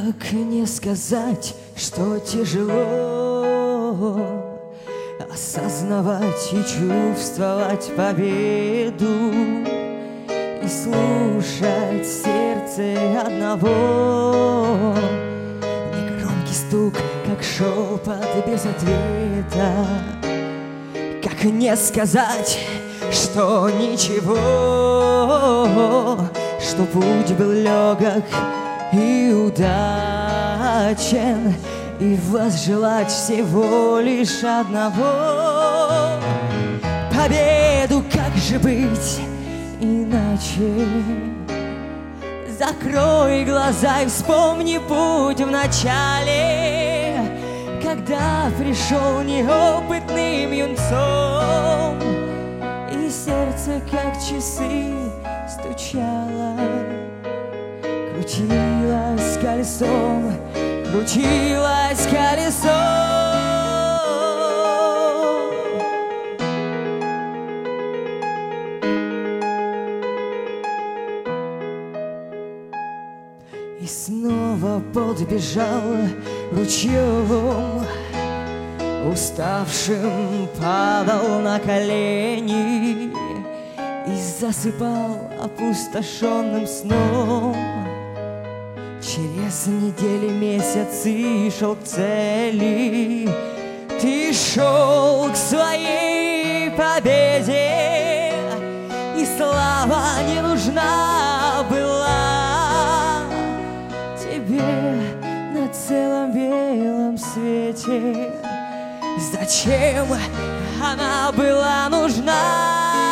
Как не сказать, что тяжело осознавать и чувствовать победу и слушать сердце одного. Негромкий стук, как шепот без ответа. Как не сказать, что ничего, что путь был легок и удачен, и возжелать всего лишь одного — победу. Как же быть иначе? Закрой глаза и вспомни путь в начале, когда пришел неопытным юнцом, и сердце, как часы, стучало, крутилось колесом, крутилось колесом. И снова подбежал ручьем, уставшим падал на колени и засыпал опустошенным сном. Через недели, месяцы шел к цели. Ты шел к своей победе, и слава не нужна была тебе на целом белом свете. Зачем она была нужна?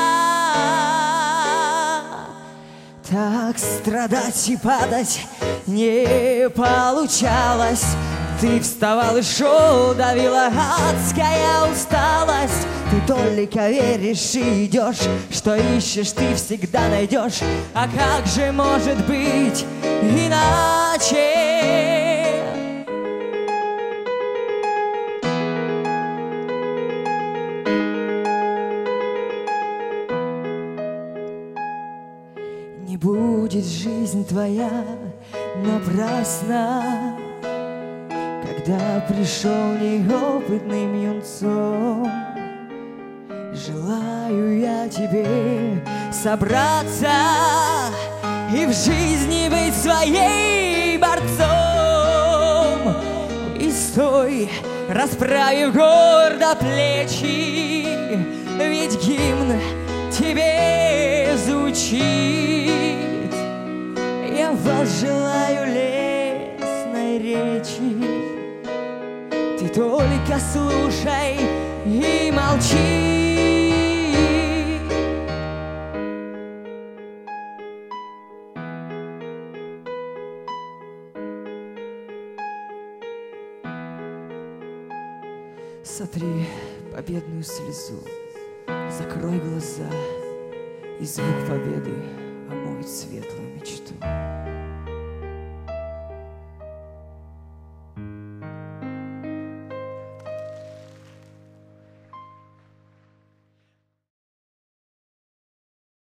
Так страдать и падать не получалось. Ты вставал и шел, давила адская усталость. Ты только веришь и идешь, что ищешь, ты всегда найдешь. А как же может быть иначе? Не будет жизнь твоя напрасна, когда пришел неопытным юнцом. Желаю я тебе собраться и в жизни быть своей борцом. И стой, расправив гордо плечи, ведь гимн тебе звучит. Я вас желаю лесной речи, ты только слушай и молчи. Сотри победную слезу, закрой глаза, и звук победы омоет свет